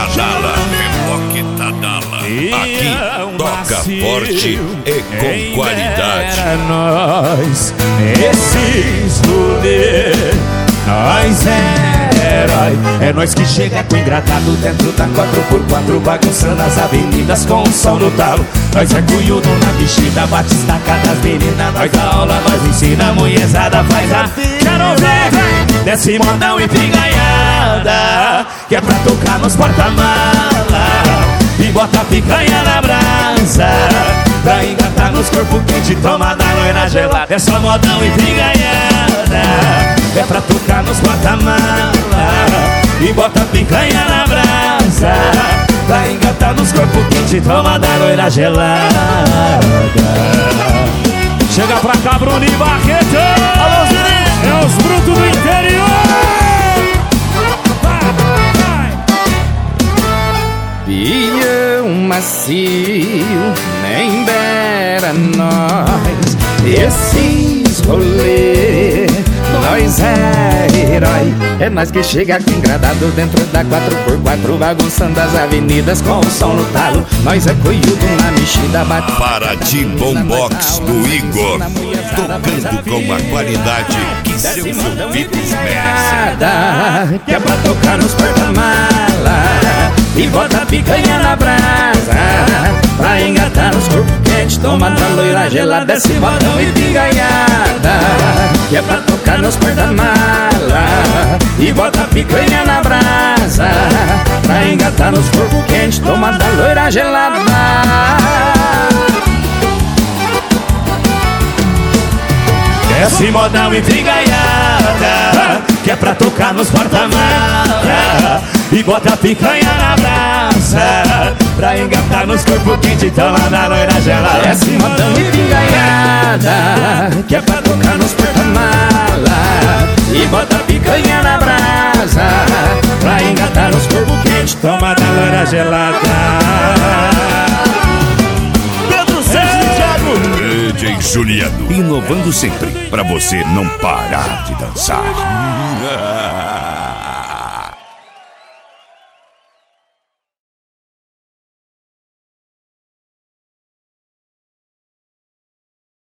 Tadala, Reboque Tadala. Aqui toca forte e com qualidade. Nós, esses rolês, nós é herói. É nós que chega com engradado dentro da 4x4, bagunçando as avenidas com o som no talo. Nós é cunhudo na vestida, bate estaca das meninas. Nós dá aula, nós ensina, a mulherzada faz a... Quero ver, vem, desce modão e picanhada, que é pra tocar nos porta-mala. E bota a picanha na brasa, pra engatar nos corpos quentes, toma da loira gelada. É só modão e picanhada, é pra tocar nos porta-mala. E bota a picanha na brasa, pra engatar nos corpos quentes, toma da loira gelada. Chega pra cá, Bruno e Barreto. Alô, Zé! É os brutos do interior. Pilhão macio, nem dera nós. Esses rolê, nós é herói. É nós que chega aqui engradado dentro da 4x4, bagunçando as avenidas com o som no talo. Nós é coiudo na mexida, bate. Para de bombox do Igor, tocando com a qualidade que seus ouvidos merecem. Que é pra tocar nos porta-mala e bota a picanha na brasa, pra engatar nos corpos quentes, toma da loira gelada, esse modão e picanhada. Que é pra tocar nos porta-mala e bota a picanha na brasa, pra engatar nos corpos quentes, toma da loira gelada. Desce modão e picanhada, que é pra tocar nos porta-mala. E bota a picanha na brasa, pra engatar nos corpos quentes, toma da loira gelada. Desce modão e picanhada, que é pra tocar nos porta-mala. E bota a picanha na brasa, pra engatar nos corpos quentes, toma da loira gelada. Pedro Sérgio e Thiago DJ Juliano, inovando sempre, pra você não parar de dançar.